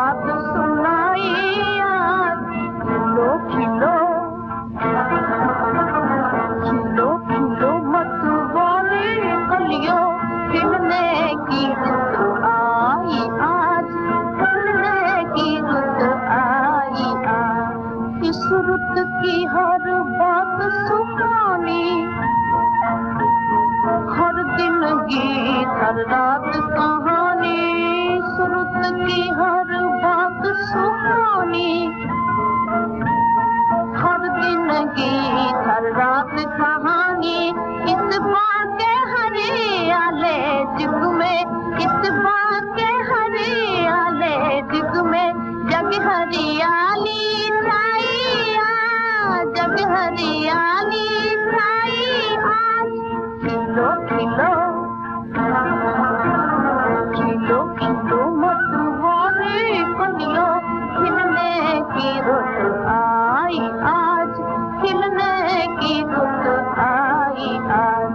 बात सुनाई आज। खिलो खिलो खिलो खिलो मत वाली कलियों, खिलने की रुत आई आज, खिलने की रुत आई आज। इस रुत की हर बात सुहानी, हर दिन गीत हर रात कहानी। इस रुत की हर बात सुहानी, हर दिन गीत हर रात कहानी। इस बात के हरियाले जुग में, इस बात के हरियाले जुग में, जग हरियाली छाई आज, जग हरियाली छाई आज। खिलो खिलो खिलो खिलो मत वाली कलियों, खिलने की रुत आई आज, खिलने की रुत आई आज।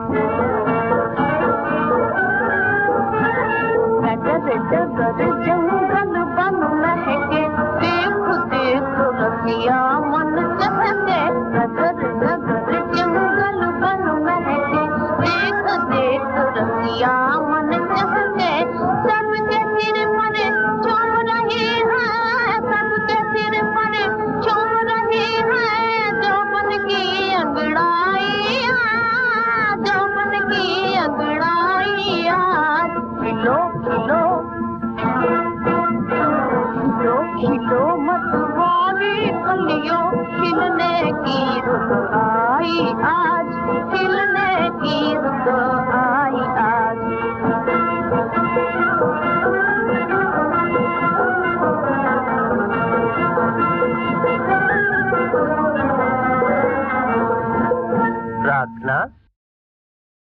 नगर डगर जंगल बन महके, देख देख रसिया मन चहके। नगर डगर जंगल बन महके, देख देख रसिया मन चहके। सबके सिर पर चूम रही है, सबके सिर पर चूम रही है जौवन की अंगड़ाई आज, जौवन की अंगड़ाई आज। खिलो खिलो खिलो खिलो मत वाली कलियों, खिलने की रुत आई आज, खिलने की रुत आई आज। प्रार्थना।